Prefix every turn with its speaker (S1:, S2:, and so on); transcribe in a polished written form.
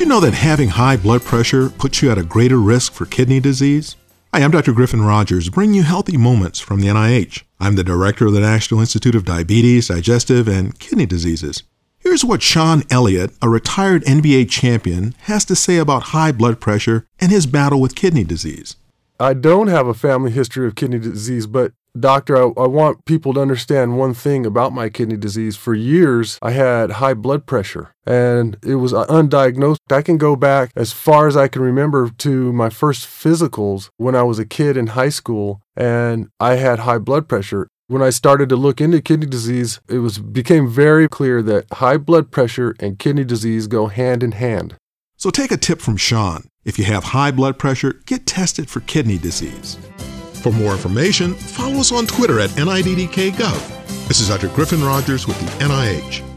S1: you know that having high blood pressure puts you at a greater risk for kidney disease? Hi, I'm Dr. Griffin Rogers, bringing you healthy moments from the NIH. I'm the director of the National Institute of Diabetes, Digestive, and Kidney Diseases. Here's what Sean Elliott, a retired NBA champion, has to say about high blood pressure and his battle with kidney disease.
S2: I don't have a family history of kidney disease, but doctor, I want people to understand one thing about my kidney disease. For years, I had high blood pressure, and it was undiagnosed. I can go back as far as I can remember to my first physicals when I was a kid in high school, and I had high blood pressure. When I started to look into kidney disease, it became very clear that high blood pressure and kidney disease go hand in hand.
S1: So take a tip from Sean. If you have high blood pressure, get tested for kidney disease. For more information, follow us on Twitter at NIDDKGov. This is Dr. Griffin Rogers with the NIH.